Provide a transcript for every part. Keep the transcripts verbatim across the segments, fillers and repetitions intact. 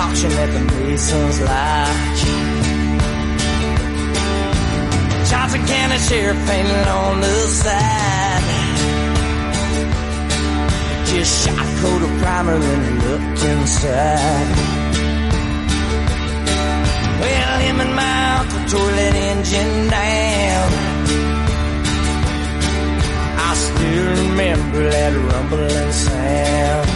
auction at the Mason's Lodge. Johnson County Sheriff painted on the side. Just shot a coat of primer and looked inside. Well, him and my uncle tore that engine down. I still remember that rumbling sound.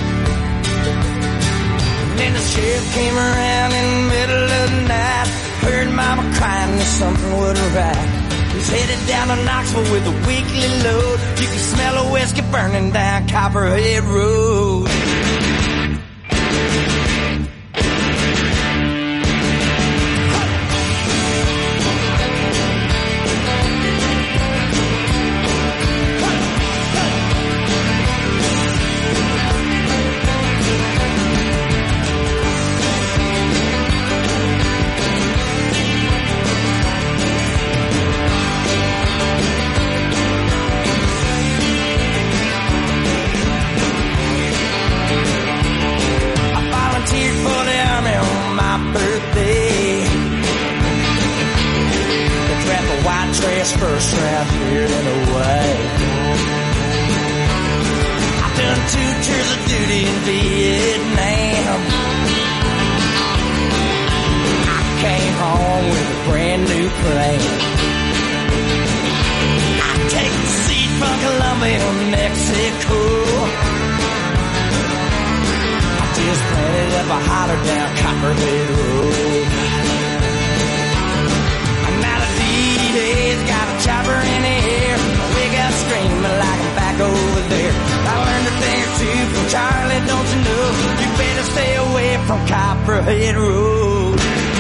And then the sheriff came around in the middle of the night. Heard mama crying that something wasn't right. He's headed down to Knoxville with a weekly load. You can smell a whiskey burning down Copperhead Road. First round here and away. I've done two tours of duty in Vietnam. I came home with a brand new plane. I take the seat from Colombia to Mexico. I just planted up a holler down Copperhead Road. He's got a chopper in the air. We got screaming like I'm back over there. I learned a thing or two from Charlie, don't you know? You better stay away from Copperhead Road.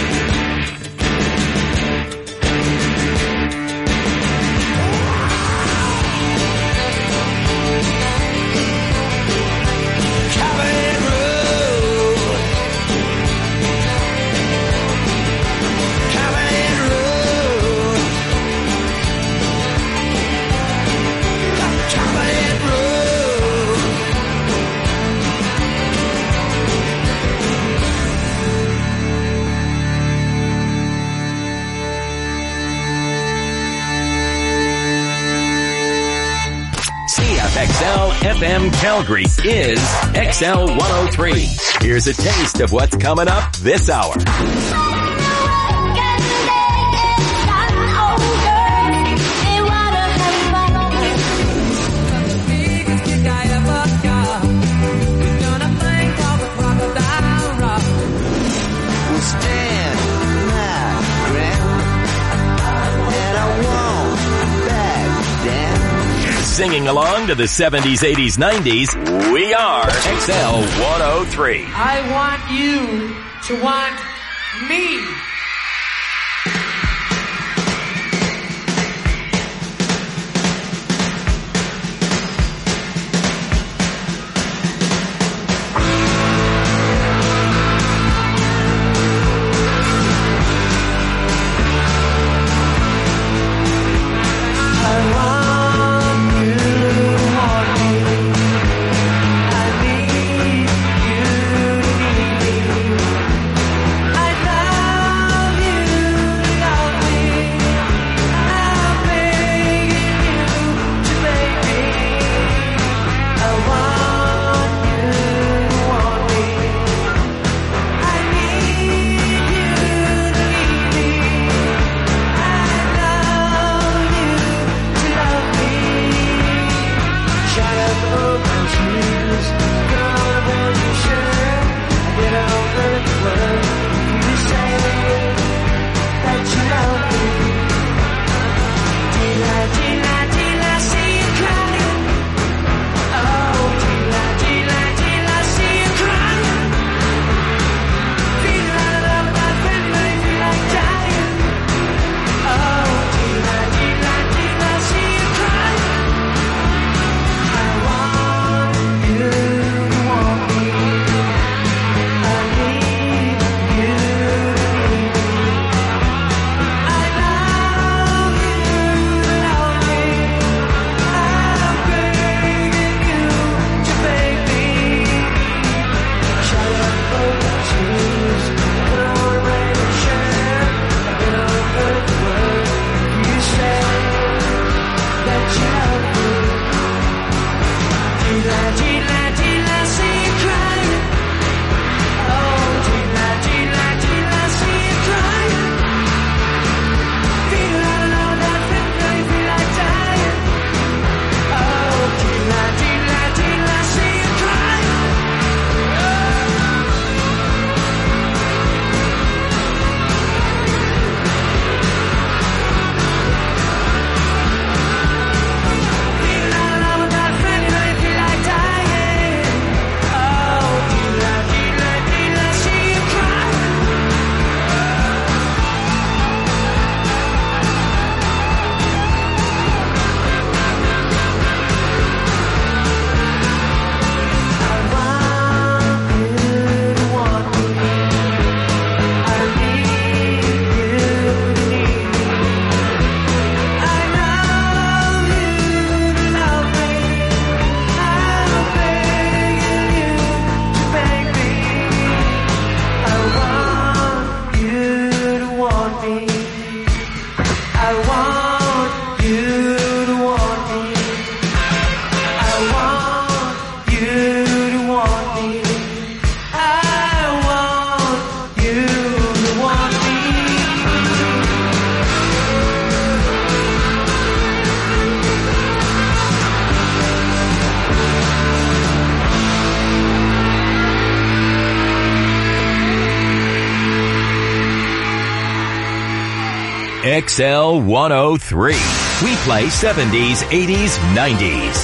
X L F M Calgary is X L one oh three. Here's a taste of what's coming up this hour. Singing along to the seventies, eighties, nineties, we are X L one oh three. I want you to want me. I X L one oh three. We play seventies, eighties, nineties.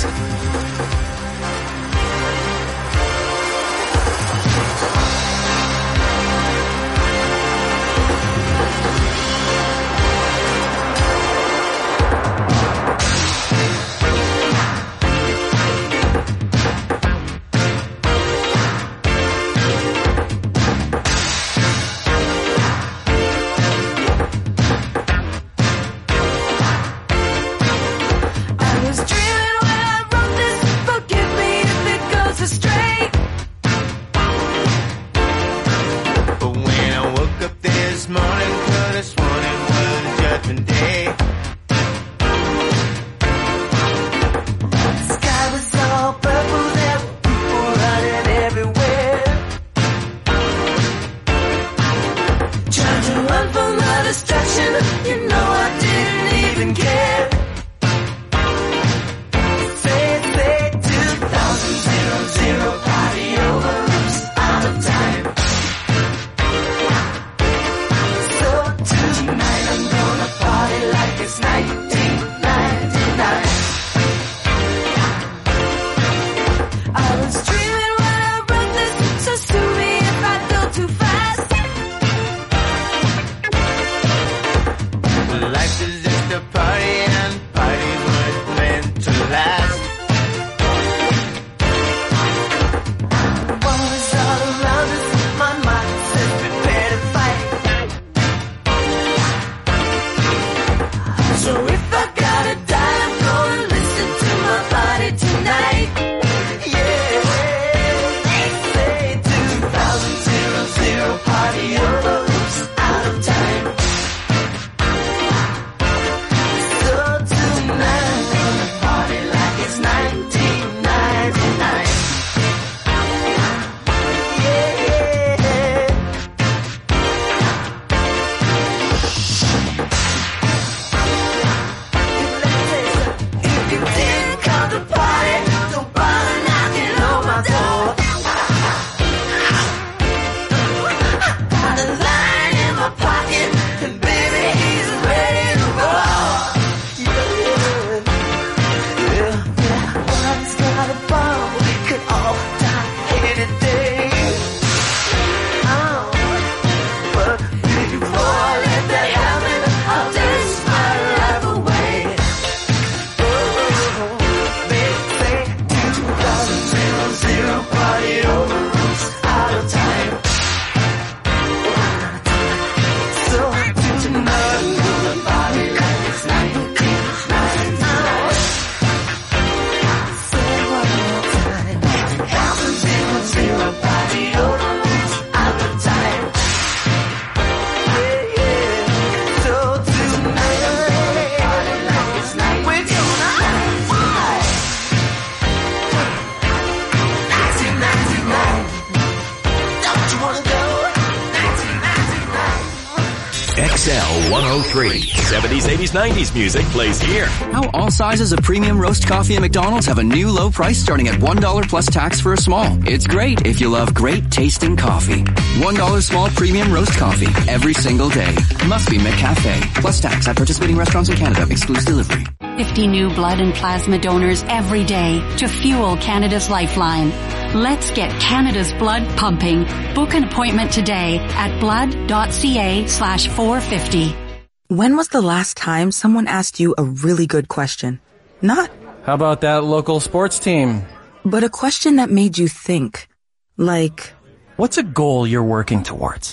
X L one oh three. seventies, eighties, nineties music plays here. How all sizes of premium roast coffee at McDonald's have a new low price starting at one dollar plus tax for a small. It's great if you love great tasting coffee. one dollar small premium roast coffee every single day. Must be McCafe. Plus tax at participating restaurants in Canada. Excludes delivery. fifty new blood and plasma donors every day to fuel Canada's lifeline. Let's get Canada's blood pumping. Book an appointment today at blood.ca slash 450. When was the last time someone asked you a really good question? Not, how about that local sports team? But a question that made you think. Like, what's a goal you're working towards?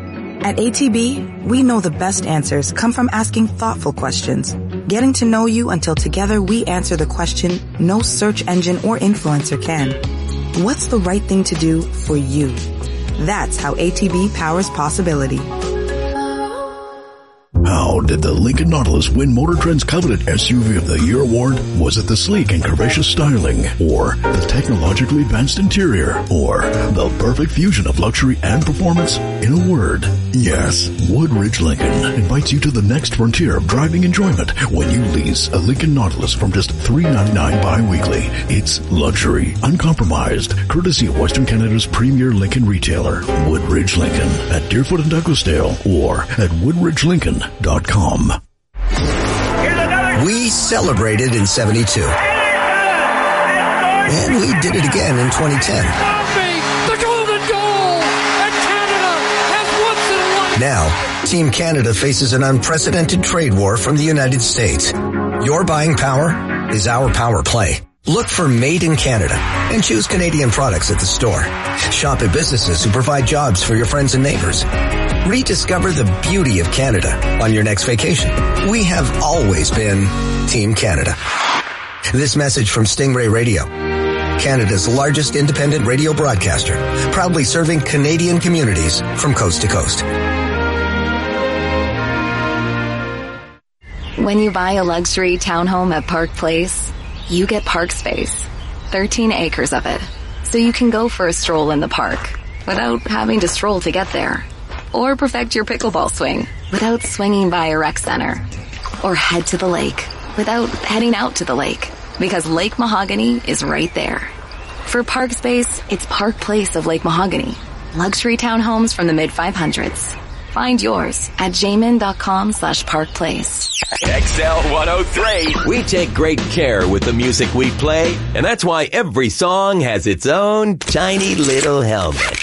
At A T B, we know the best answers come from asking thoughtful questions. Getting to know you until together we answer the question no search engine or influencer can. What's the right thing to do for you? That's how A T B powers possibility. How did the Lincoln Nautilus win Motor Trend's coveted S U V of the Year award? Was it the sleek and curvaceous styling, or the technologically advanced interior, or the perfect fusion of luxury and performance? In a word, yes, Woodridge Lincoln invites you to the next frontier of driving enjoyment when you lease a Lincoln Nautilus from just three dollars and ninety-nine cents bi-weekly. It's luxury, uncompromised, courtesy of Western Canada's premier Lincoln retailer, Woodridge Lincoln, at Deerfoot and Douglasdale, or at woodridge lincoln dot com. com. We celebrated in seventy-two. And we did it again in twenty ten. The golden goal! And Canada has once and Now, Team Canada faces an unprecedented trade war from the United States. Your buying power is our power play. Look for Made in Canada and choose Canadian products at the store. Shop at businesses who provide jobs for your friends and neighbors. Rediscover the beauty of Canada on your next vacation. We have always been Team Canada. This message from Stingray Radio, Canada's largest independent radio broadcaster, proudly serving Canadian communities from coast to coast. When you buy a luxury townhome at Park Place, you get park space, thirteen acres of it, so you can go for a stroll in the park without having to stroll to get there. Or perfect your pickleball swing without swinging by a rec center. Or head to the lake without heading out to the lake, because Lake Mahogany is right there. For park space, it's Park Place of Lake Mahogany. Luxury townhomes from the mid five hundreds. Find yours at jamin.com slash park place. X L one oh three. We take great care with the music we play, and that's why every song has its own tiny little helmet.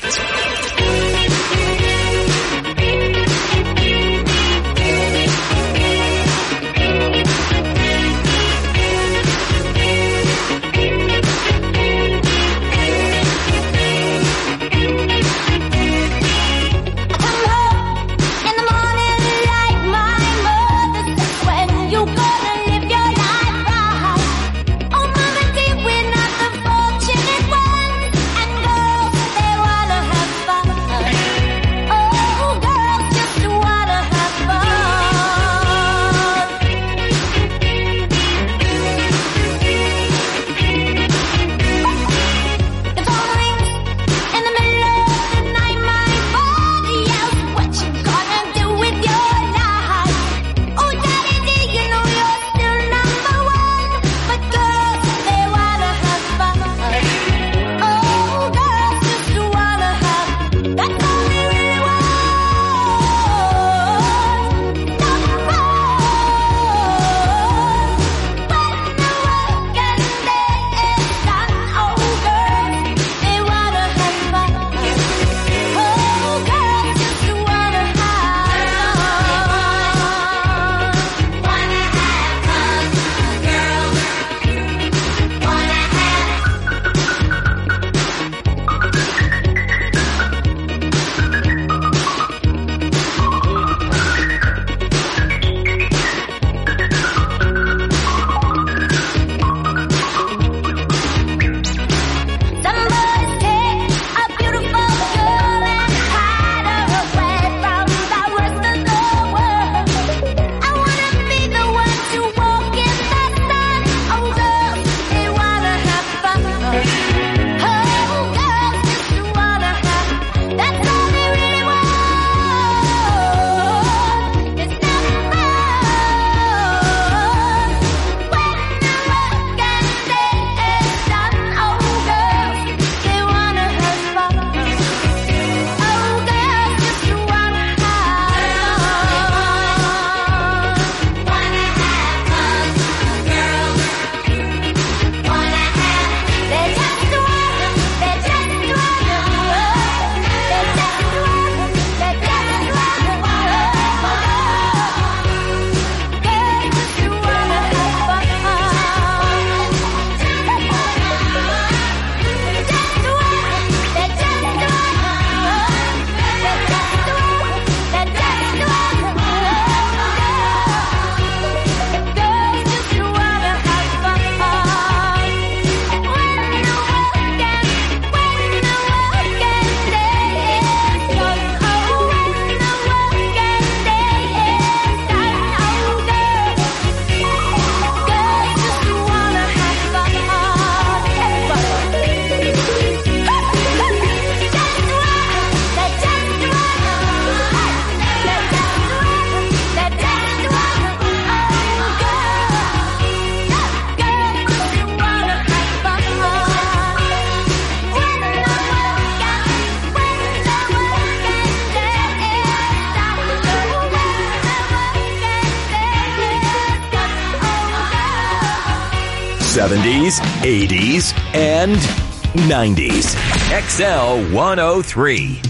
seventies, eighties, and nineties. X L one oh three.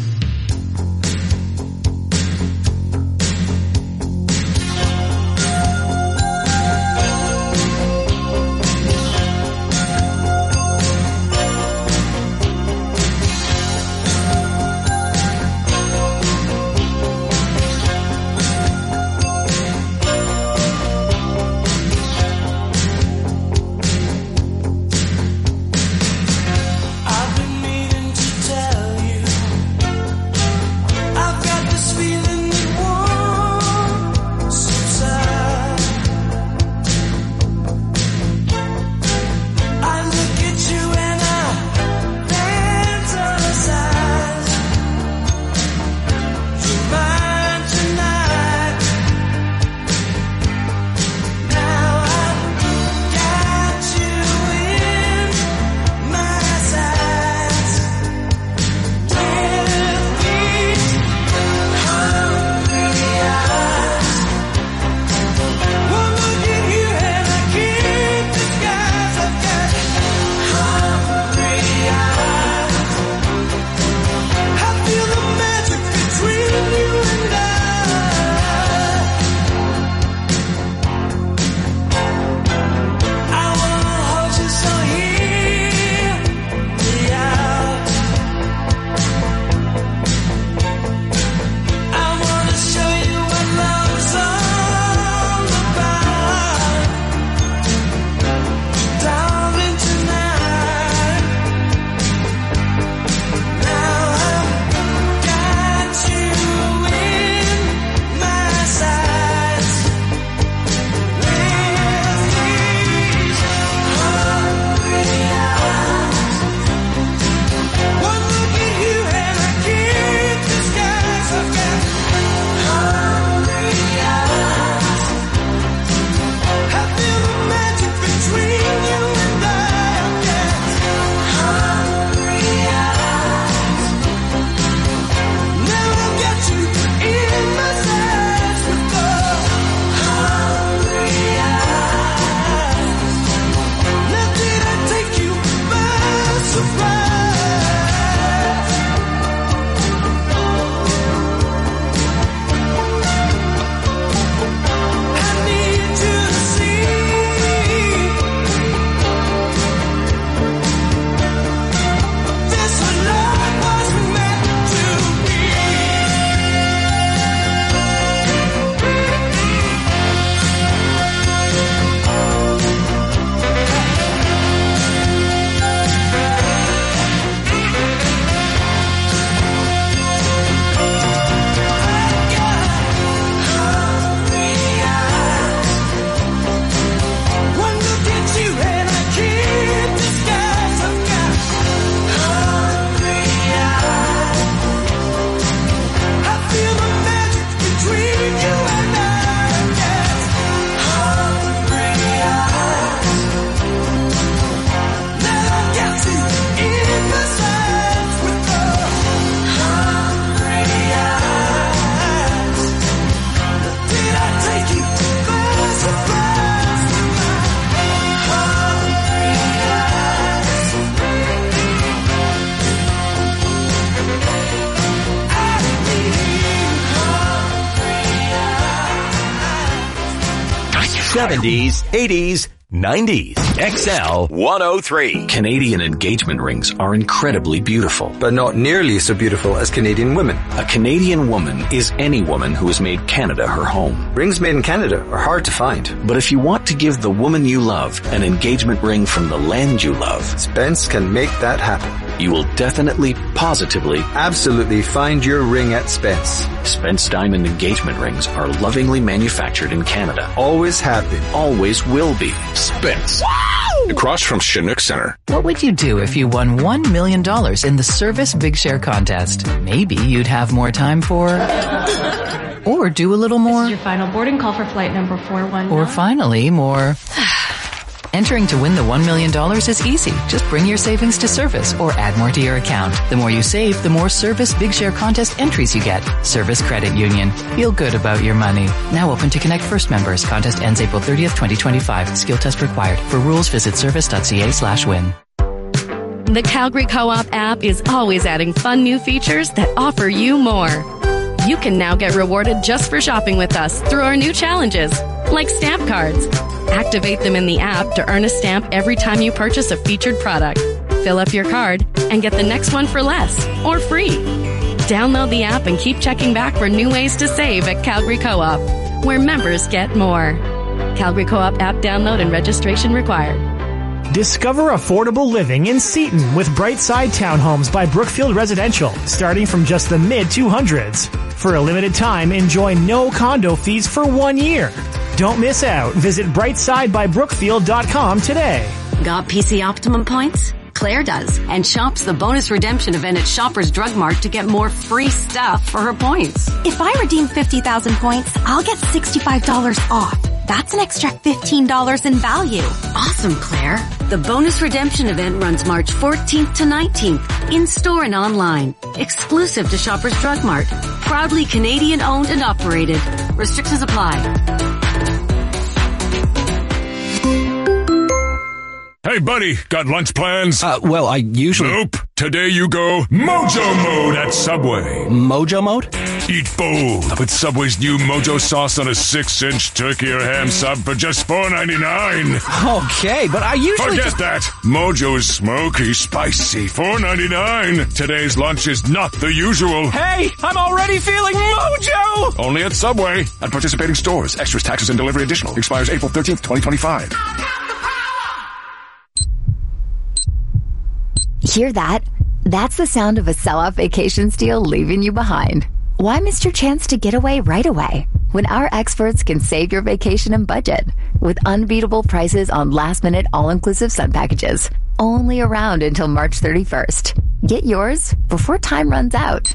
seventies, eighties, nineties. X L one oh three. Canadian engagement rings are incredibly beautiful. But not nearly so beautiful as Canadian women. A Canadian woman is any woman who has made Canada her home. Rings made in Canada are hard to find. But if you want to give the woman you love an engagement ring from the land you love, Spence can make that happen. You will definitely, positively, absolutely find your ring at Spence. Spence Diamond engagement rings are lovingly manufactured in Canada. Always have been. Always will be. Spence. Across from Chinook Center. What would you do if you won one million dollars in the Service Big Share contest? Maybe you'd have more time for... or do a little more. This is your final boarding call for flight number four one nine. Or finally, more... Entering to win the one million dollars is easy. Just bring your savings to Service or add more to your account. The more you save, the more Service Big Share Contest entries you get. Service Credit Union. Feel good about your money. Now open to Connect First members. Contest ends April thirtieth, twenty twenty-five. Skill test required. For rules, visit service.ca slash win. The Calgary Co-op app is always adding fun new features that offer you more. You can now get rewarded just for shopping with us through our new challenges, like stamp cards. Activate them in the app to earn a stamp every time you purchase a featured product. Fill up your card and get the next one for less or free. Download the app and keep checking back for new ways to save at Calgary Co-op, where members get more. Calgary Co-op app download and registration required. Discover affordable living in Seaton with Brightside Townhomes by Brookfield Residential, starting from just the mid two hundreds. For a limited time, enjoy no condo fees for one year. Don't miss out. Visit brightside by brookfield dot com today. Got P C Optimum points? Claire does, and shops the bonus redemption event at Shoppers Drug Mart to get more free stuff for her points. If I redeem fifty thousand points, I'll get sixty-five dollars off. That's an extra fifteen dollars in value. Awesome, Claire. The bonus redemption event runs March fourteenth to nineteenth, in-store and online. Exclusive to Shoppers Drug Mart. Proudly Canadian owned and operated. Restrictions apply. Hey, buddy, got lunch plans? Uh, well, I usually... Nope. Today you go Mojo Mode at Subway. Mojo Mode? Eat bold with Subway's new Mojo sauce on a six-inch turkey or ham sub for just four ninety-nine. Okay, but I usually Forget just... that. Mojo is smoky, spicy, four ninety-nine. Today's lunch is not the usual. Hey, I'm already feeling Mojo! Only at Subway. At participating stores. Extras, taxes, and delivery additional. Expires April thirteenth, twenty twenty-five. Hear that? That's the sound of a sell-off vacation deal leaving you behind. Why miss your chance to get away right away when our experts can save your vacation and budget with unbeatable prices on last-minute all-inclusive sun packages? Only around until March thirty-first. Get yours before time runs out.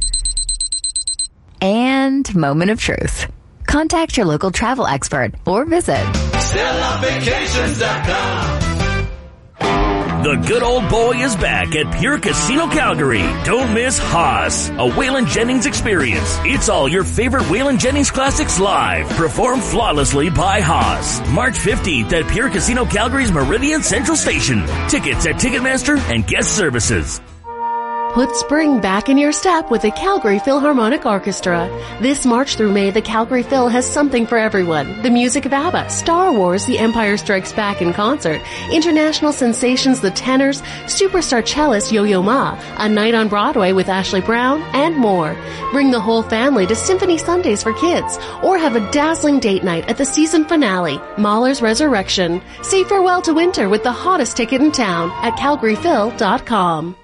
And moment of truth. Contact your local travel expert or visit sell off vacations dot com. The good old boy is back at Pure Casino Calgary. Don't miss Haas, a Waylon Jennings experience. It's all your favorite Waylon Jennings classics live, performed flawlessly by Haas. March fifteenth at Pure Casino Calgary's Meridian Central Station. Tickets at Ticketmaster and guest services. Put spring back in your step with the Calgary Philharmonic Orchestra. This March through May, the Calgary Phil has something for everyone. The music of ABBA, Star Wars, The Empire Strikes Back in concert, international sensations The Tenors, superstar cellist Yo-Yo Ma, A Night on Broadway with Ashley Brown, and more. Bring the whole family to Symphony Sundays for kids, or have a dazzling date night at the season finale, Mahler's Resurrection. Say farewell to winter with the hottest ticket in town at calgary phil dot com.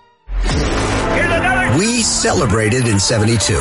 We celebrated in seventy-two.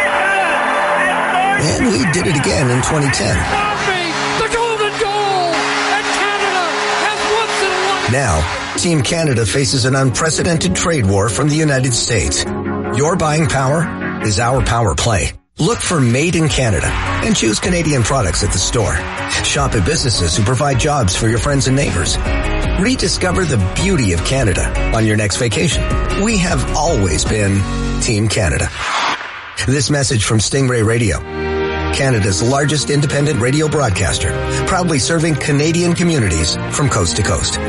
And we did it again in twenty ten. The golden goal! And Canada has once in a life. Now, Team Canada faces an unprecedented trade war from the United States. Your buying power is our power play. Look for Made in Canada and choose Canadian products at the store. Shop at businesses who provide jobs for your friends and neighbors. Rediscover the beauty of Canada on your next vacation. We have always been Team Canada. This message from Stingray Radio, Canada's largest independent radio broadcaster, proudly serving Canadian communities from coast to coast.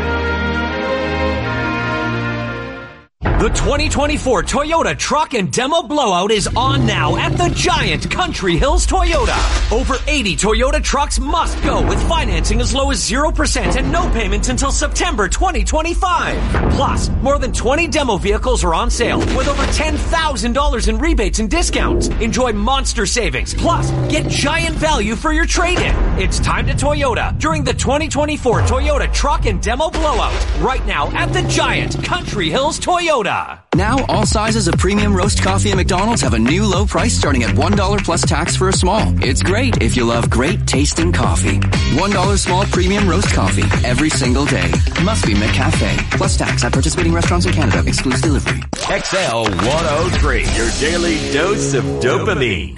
The twenty twenty-four Toyota Truck and Demo Blowout is on now at the giant Country Hills Toyota. Over eighty Toyota trucks must go with financing as low as zero percent and no payments until September twenty twenty-five. Plus, more than twenty demo vehicles are on sale with over ten thousand dollars in rebates and discounts. Enjoy monster savings. Plus, get giant value for your trade-in. It's time to Toyota during the twenty twenty-four Toyota Truck and Demo Blowout. Right now at the giant Country Hills Toyota. Now, all sizes of premium roast coffee at McDonald's have a new low price starting at one dollar plus tax for a small. It's great if you love great tasting coffee. one dollar small premium roast coffee every single day. Must be McCafe. Plus tax at participating restaurants in Canada. Excludes delivery. X L one oh three, your daily dose of dopamine.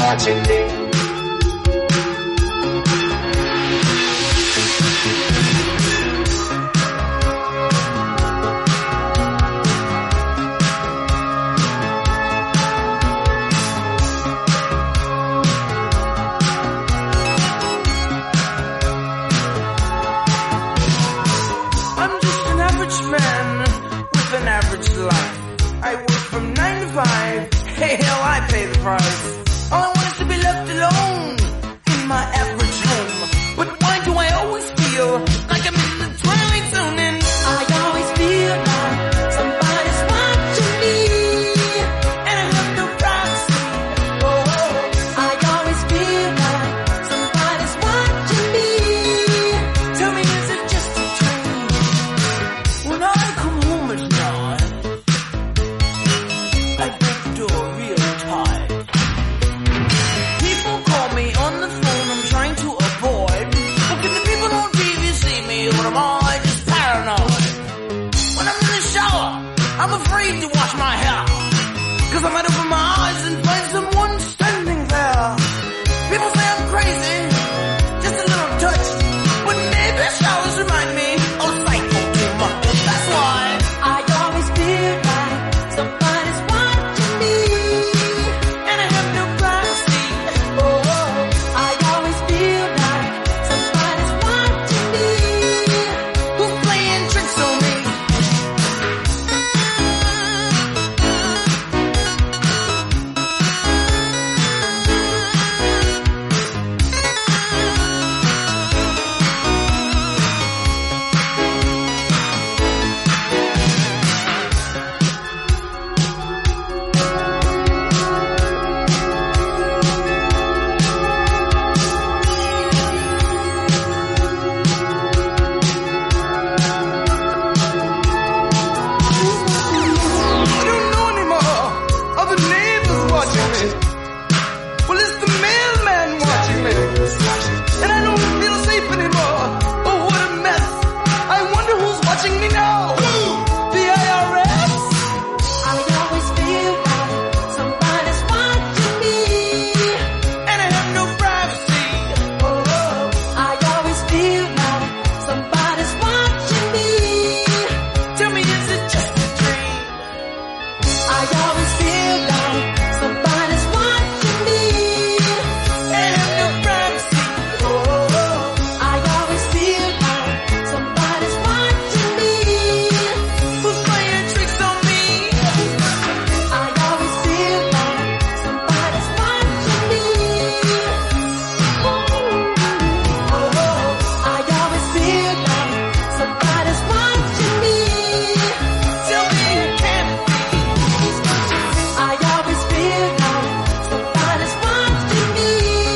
watching me. I'm just an average man with an average life. I work from nine to five. Hey, hell, I pay the price. All I want is to be left alone in my average home. But why do I always feel like I'm in the twilight zone? And I always feel like somebody's watching me, and I have no privacy. Oh, I always feel like somebody's watching me. Tell me, is it just a dream? When I come home at night, I break the door real tight. People call me on the phone, I'm trying to avoid. But can the people on T V see me, or am I just paranoid? When I'm in the shower, I'm afraid to wash my hair, cause I might open my eyes and find someone standing there. People say I'm crazy, just a little touched, but maybe showers remind me of psycho too much. That's why I always feel like somebody's watching me, and I have no privacy. Oh, I always feel like somebody's watching me, who's playing tricks on me. I don't know anymore. Are the neighbors watching me? Well, it's the mailman watching me. And I don't feel safe anymore. Oh, what a mess. I wonder who's watching me now. The I R S? I always feel like somebody's watching me, and I have no privacy. Oh, I always feel like somebody's watching me. Tell me, is it just a dream? I always feel like somebody's watching me, and I have no privacy. Oh, I always feel like somebody's watching me, who's playing tricks on me. I always feel like somebody's watching me. Oh, I always feel like somebody's watching me. Tell me it can't be. I always feel like somebody's watching me.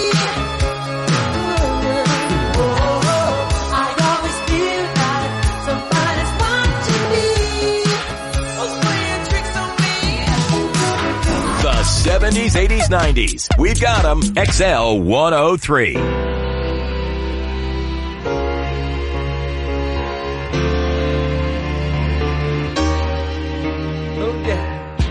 Oh, I always feel like somebody's watching me, who's playing tricks on me. The seventies, eighties, nineties. We've got them. X L one oh three. Oh, yeah.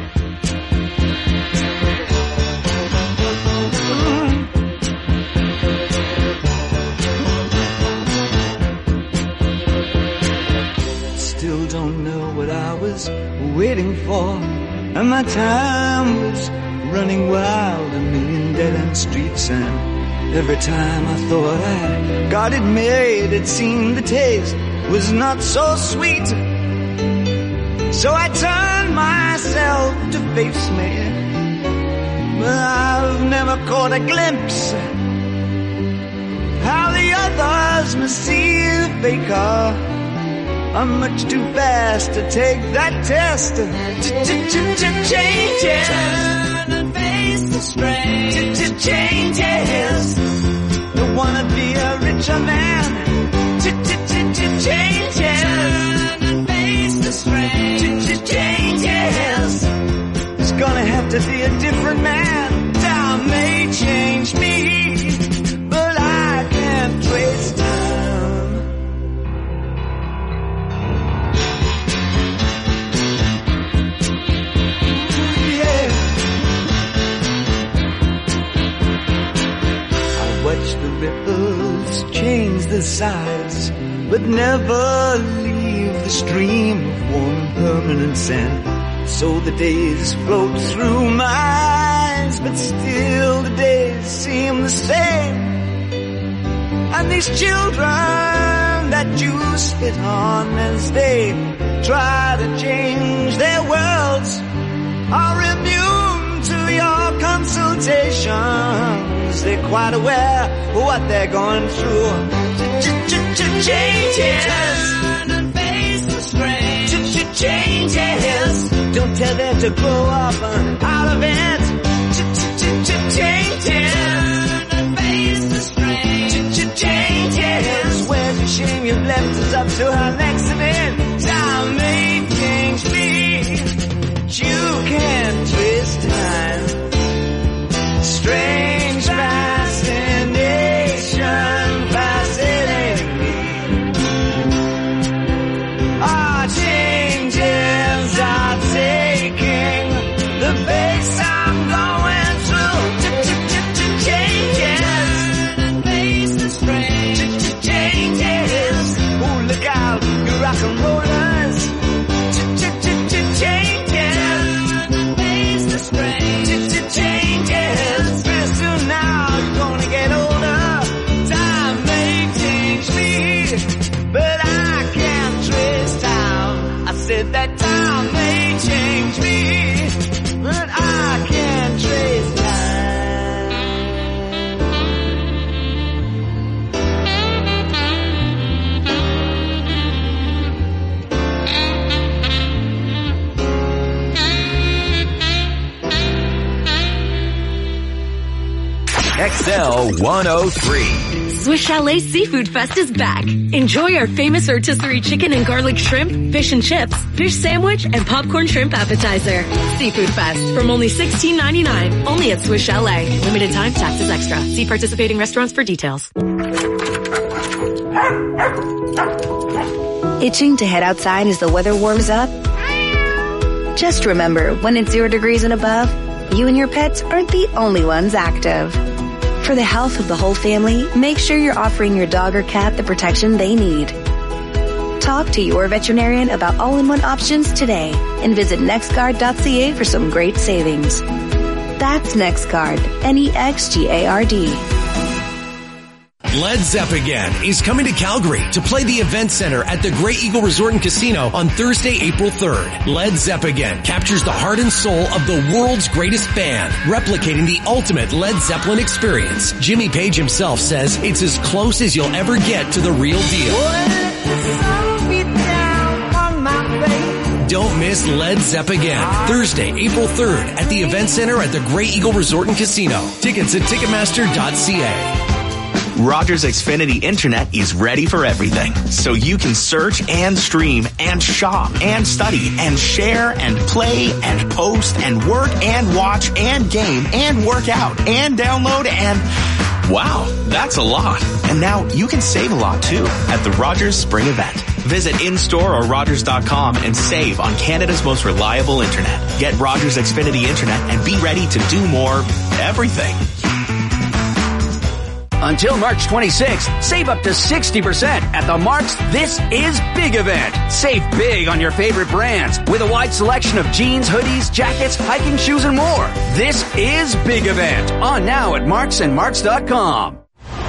Still don't know what I was waiting for, and my time was running wild, a million dead-end streets, and every time I thought I got it made, it seemed the taste was not so sweet. So I turned myself to face me, but I've never caught a glimpse how the others must see the faker. I'm much too fast to take that test. Changes. Turn and face the strain. Changes. Don't wanna be a richer man. Changes. Turn and face the strain. Changes. It's gonna have to be a different man. Time may change me, but I can't trace time. Yeah. other sides, but never leave the stream of warm permanent sand. So the days float through my eyes, but still the days seem the same. And these children that you spit on as they try to change their worlds are immune to your consultations. They're quite aware of what they're going through. Changes. Turn and face the strange. Changes. Don't tell them to grow up out of it. Changes. Turn and face the strange. Changes. Where's the shame you've left us up to her accident? Time may change me. You can't twist time. Strange fascination fascinating me. Our changes are taking the face I'm going through. Changes and face the strange. Changes. Oh, look out, you rock and rollers. Changes. Pretty soon now you're gonna get older. Time may change me, but I can't trace time. I said that time may change me, but I can't trace X L one oh three. Swiss Chalet Seafood Fest is back. Enjoy our famous rotisserie chicken and garlic shrimp, fish and chips, fish sandwich, and popcorn shrimp appetizer. Seafood Fest from only sixteen ninety-nine. Only at Swiss Chalet. Limited time, taxes extra. See participating restaurants for details. Itching to head outside as the weather warms up? Just remember, when it's zero degrees and above, you and your pets aren't the only ones active. For the health of the whole family, make sure you're offering your dog or cat the protection they need. Talk to your veterinarian about all-in-one options today and visit nextguard dot c a for some great savings. That's NextGuard, N E X G A R D. Led Zeppelin is coming to Calgary to play the Event Center at the Grey Eagle Resort and Casino on Thursday, April third. Led Zeppelin captures the heart and soul of the world's greatest band, replicating the ultimate Led Zeppelin experience. Jimmy Page himself says it's as close as you'll ever get to the real deal. Don't miss Led Zeppelin, Thursday, April third at the Event Center at the Grey Eagle Resort and Casino. Tickets at ticketmaster dot c a. Rogers Xfinity Internet is ready for everything, so you can search and stream and shop and study and share and play and post and work and watch and game and work out and download and... Wow, that's a lot. And now you can save a lot too at the Rogers Spring Event. Visit in-store or rogers dot com and save on Canada's most reliable internet. Get Rogers Xfinity Internet and be ready to do more everything. Until March twenty-sixth, save up to sixty percent at the Mark's This Is Big event. Save big on your favorite brands with a wide selection of jeans, hoodies, jackets, hiking shoes, and more. This is Big event. On now at Marks and Marks dot com.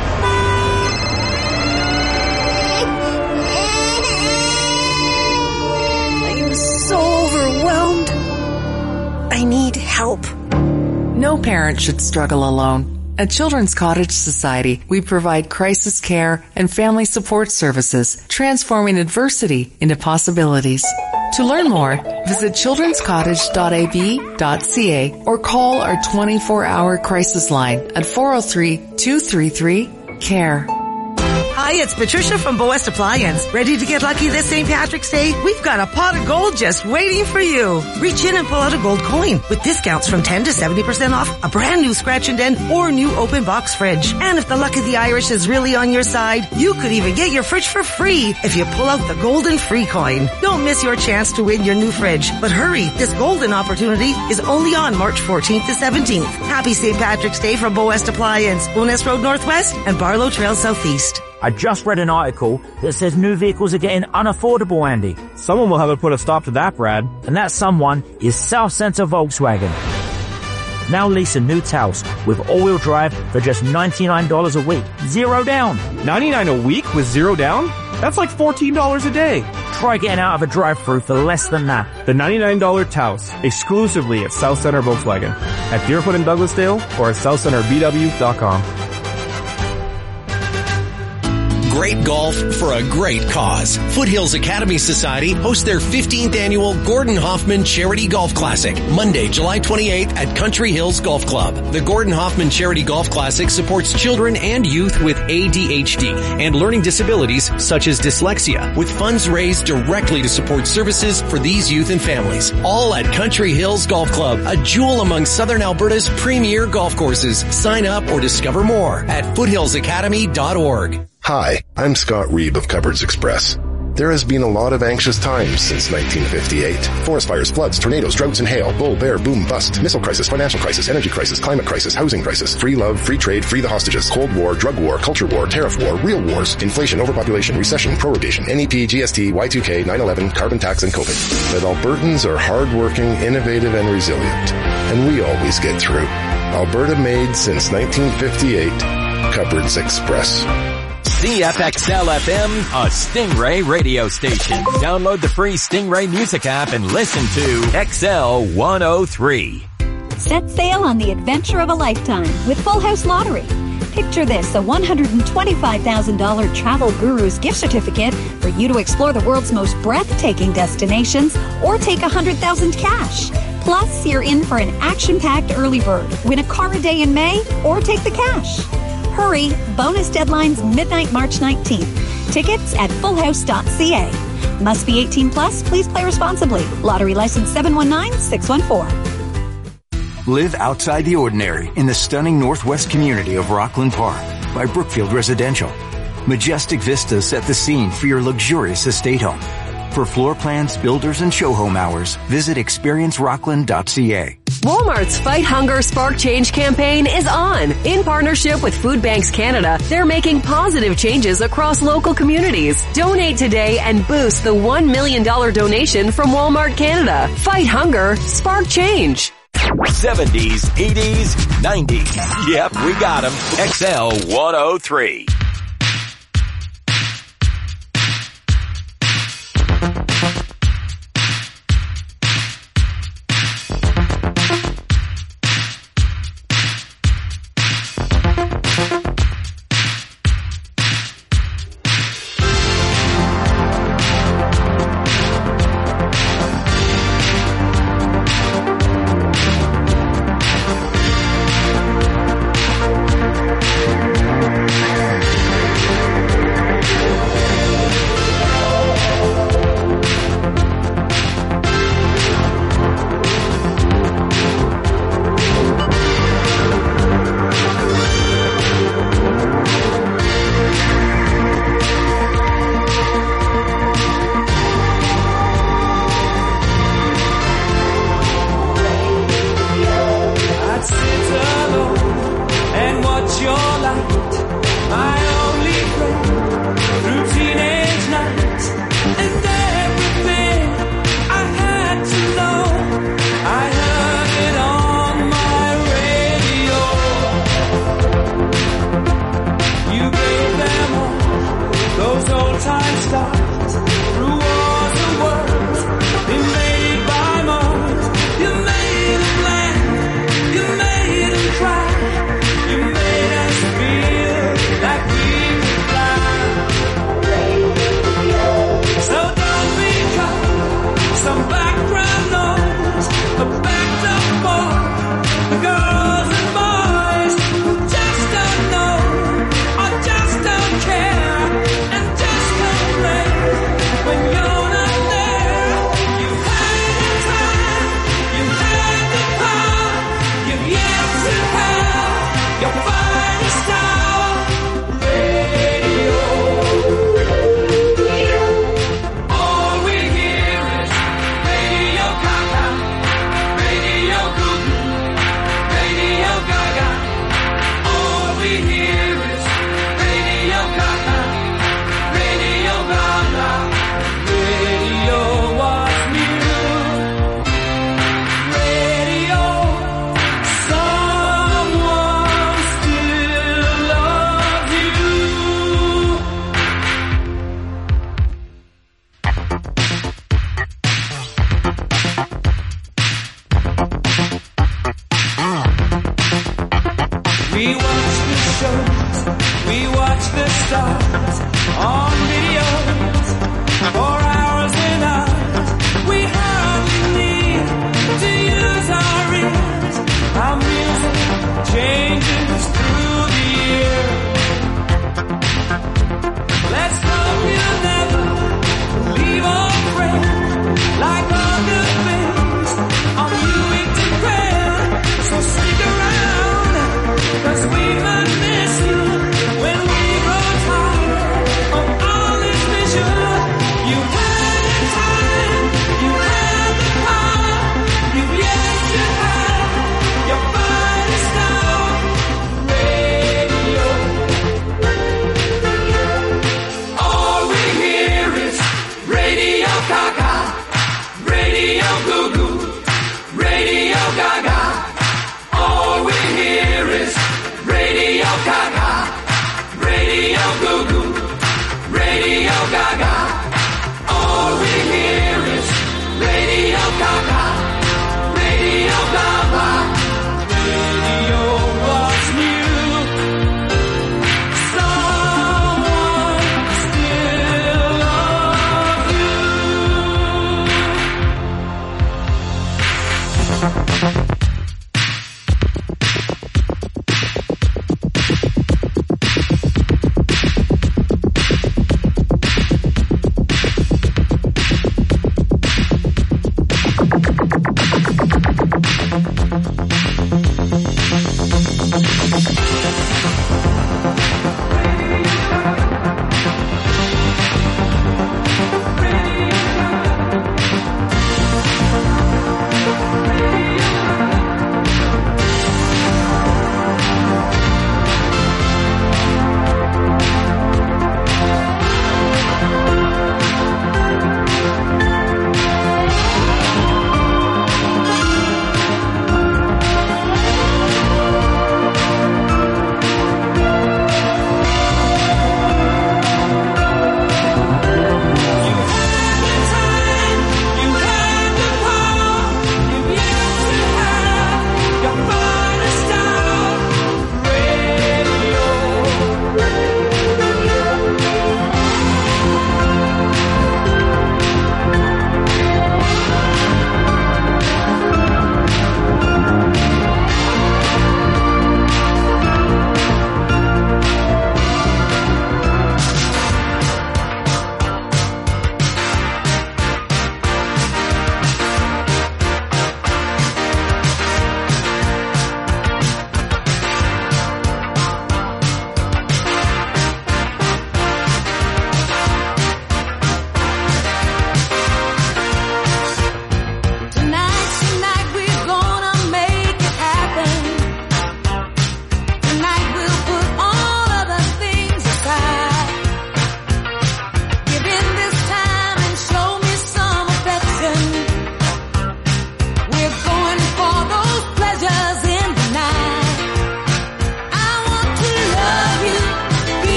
I'm so overwhelmed. I need help. No parent should struggle alone. At Children's Cottage Society, we provide crisis care and family support services, transforming adversity into possibilities. To learn more, visit children's cottage dot a b dot c a or call our twenty-four hour crisis line at four oh three, two three three, C A R E. Hi, it's Patricia from Boest Appliance. Ready to get lucky this Saint Patrick's Day? We've got a pot of gold just waiting for you. Reach in and pull out a gold coin with discounts from ten to seventy percent off a brand new scratch and dent or new open box fridge. And if the luck of the Irish is really on your side, you could even get your fridge for free if you pull out the golden free coin. Don't miss your chance to win your new fridge. But hurry, this golden opportunity is only on March fourteenth to seventeenth. Happy Saint Patrick's Day from Boest Appliance, Bowness Road Northwest and Barlow Trail Southeast. I just read an article that says new vehicles are getting unaffordable, Andy. Someone will have to put a stop to that, Brad. And that someone is South Centre Volkswagen. Now lease a new Taos with all-wheel drive for just ninety-nine dollars a week. Zero down. ninety-nine dollars a week with zero down? That's like fourteen dollars a day. Try getting out of a drive-thru for less than that. The ninety-nine dollars Taos, exclusively at South Centre Volkswagen, at Deerfoot and Douglasdale, or at south center b w dot com. Great golf for a great cause. Foothills Academy Society hosts their fifteenth annual Gordon Hoffman Charity Golf Classic, Monday, July twenty-eighth at Country Hills Golf Club. The Gordon Hoffman Charity Golf Classic supports children and youth with A D H D and learning disabilities such as dyslexia, with funds raised directly to support services for these youth and families. All at Country Hills Golf Club, a jewel among Southern Alberta's premier golf courses. Sign up or discover more at foothills academy dot org. Hi, I'm Scott Reeb of Cupboards Express. There has been a lot of anxious times since nineteen fifty-eight. Forest fires, floods, tornadoes, droughts and hail, bull, bear, boom, bust, missile crisis, financial crisis, energy crisis, climate crisis, housing crisis, free love, free trade, free the hostages, Cold War, drug war, culture war, tariff war, real wars, inflation, overpopulation, recession, prorogation, N E P, G S T, Y two K, nine eleven, carbon tax, and COVID. But Albertans are hardworking, innovative, and resilient. And we always get through. Alberta made since nineteen fifty-eight. Cupboards Express. C F X L F M, a Stingray radio station. Download the free Stingray music app and listen to X L one oh three. Set sail on the adventure of a lifetime with Full House Lottery. Picture this, a one hundred twenty-five thousand dollars Travel Gurus gift certificate for you to explore the world's most breathtaking destinations or take one hundred thousand dollars cash. Plus, you're in for an action-packed early bird. Win a car a day in May or take the cash. Hurry, bonus deadline's midnight March nineteenth. Tickets at full house dot c a. Must be eighteen plus, please play responsibly. Lottery license seven one nine six one four. Live outside the ordinary in the stunning northwest community of Rockland Park by Brookfield Residential. Majestic vistas set the scene for your luxurious estate home. For floor plans, builders, and show home hours, visit experience rockland dot c a. Walmart's Fight Hunger Spark Change campaign is on. In partnership with Food Banks Canada, they're making positive changes across local communities. Donate today and boost the one million dollars donation from Walmart Canada. Fight hunger, spark change. seventies, eighties, nineties. Yep, we got them. X L one oh three.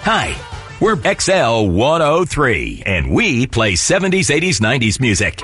Hi, we're X L one oh three, and we play seventies, eighties, nineties music.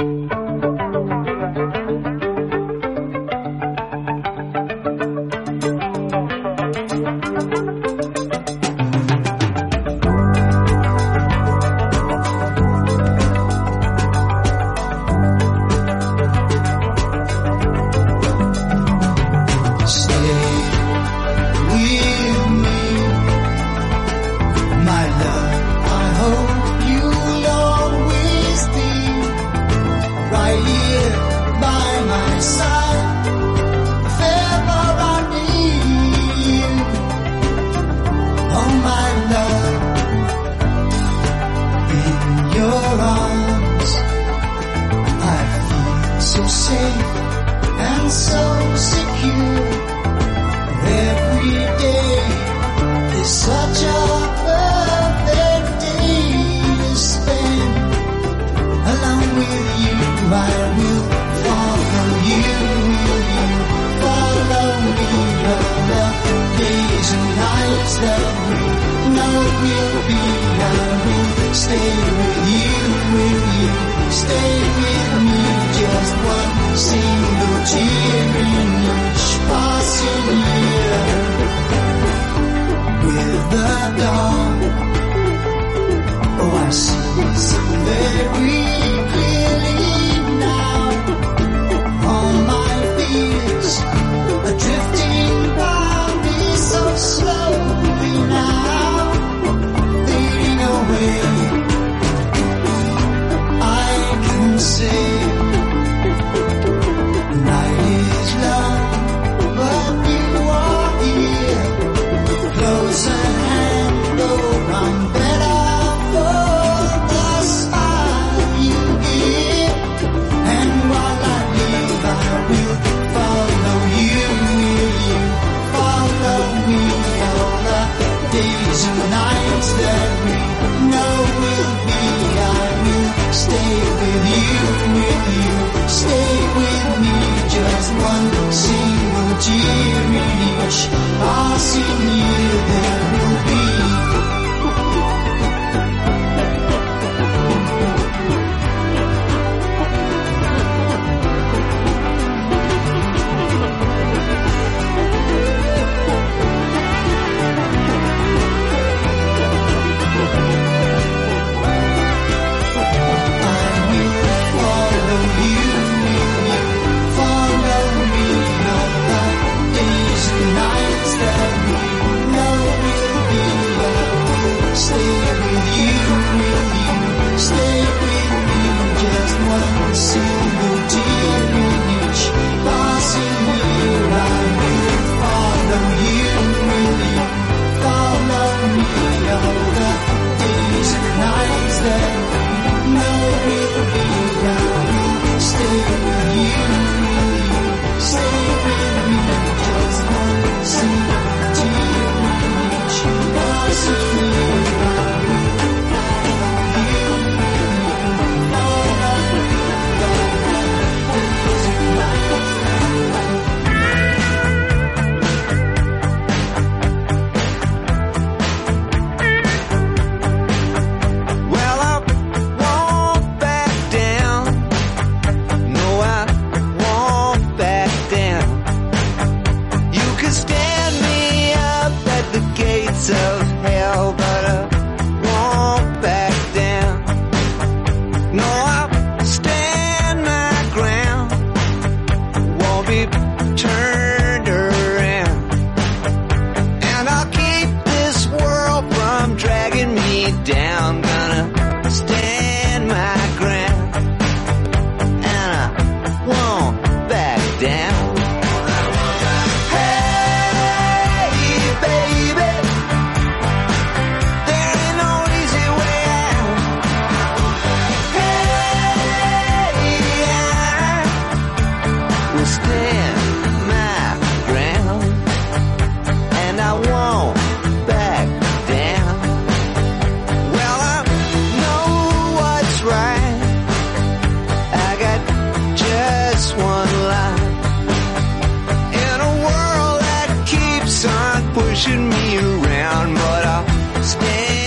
pushing me around, but I'll stand.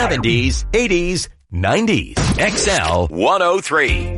seventies, eighties, nineties. X L one oh three.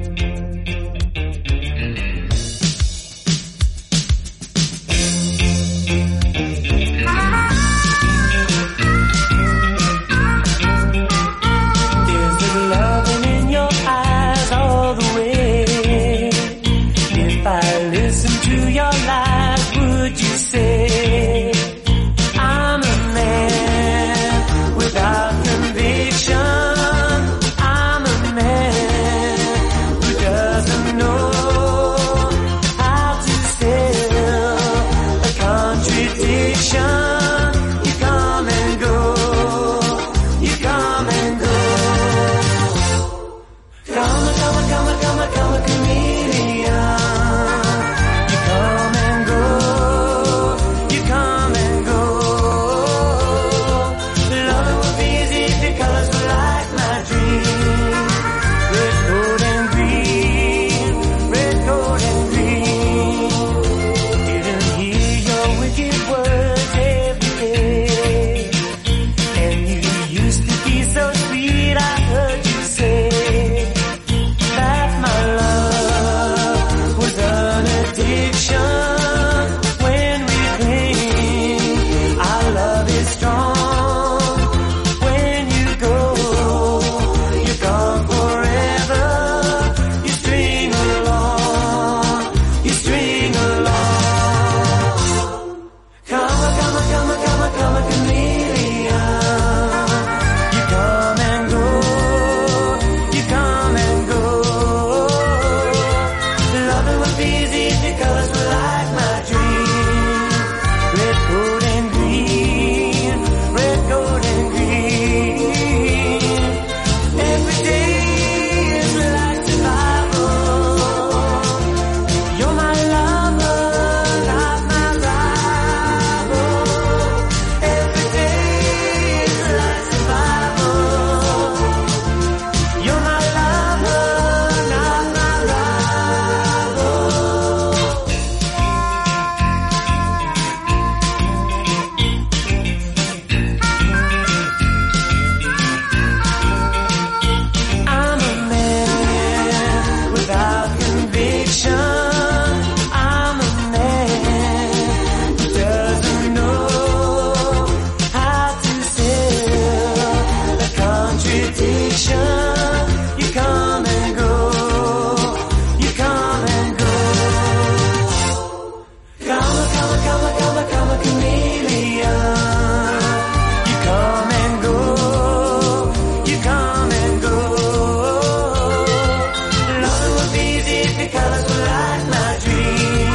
You